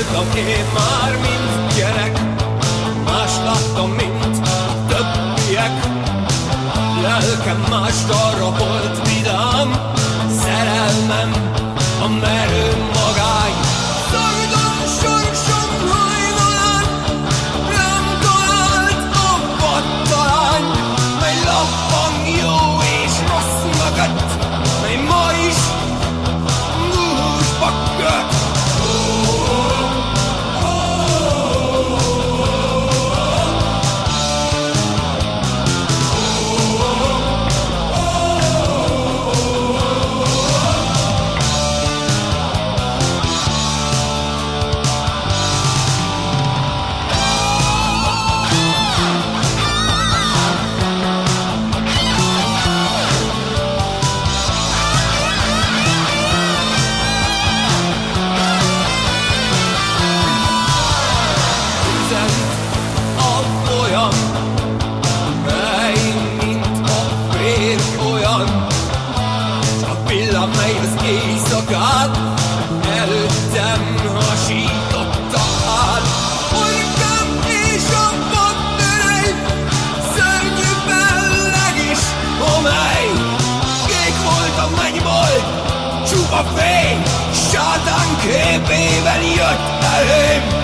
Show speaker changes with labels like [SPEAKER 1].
[SPEAKER 1] voltam én már, mint gyerek, más láttam, mint a többiek. Lelkem mástalra volt vidám, szerelmem a merő magány. Szorgom sorsom hajnalán, rám talált a vadtalány, mely lappang jó és rossz mögött, mely ma is gúzsba köt. Mely az éjszakát előttem hasította át. Orkám és a vadnörej, szörnyű belleg is, amely kék volt a mennybolt, csupa fény, sátán képében jött elém.